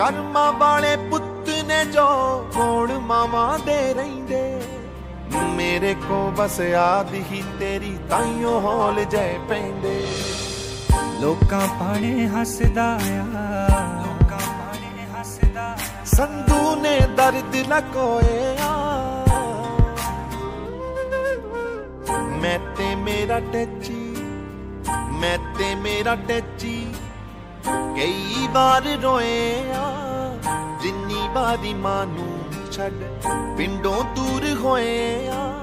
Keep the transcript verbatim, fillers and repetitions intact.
ਕਰਮਾਂ वाले पुत्त ने जो कोण मावा दे रहिंदे मेरे को बस याद ही तेरी ताइयों हौल जै पैंदे लोकां पाने हसदा आ लोकां पाने हसदा संधू ने दर्द लकोया मैं ते मेरा टैची मैं ते मेरा टैची कई बार रोए जिन्नी बारी मानू छड़ पिंडों दूर होए आ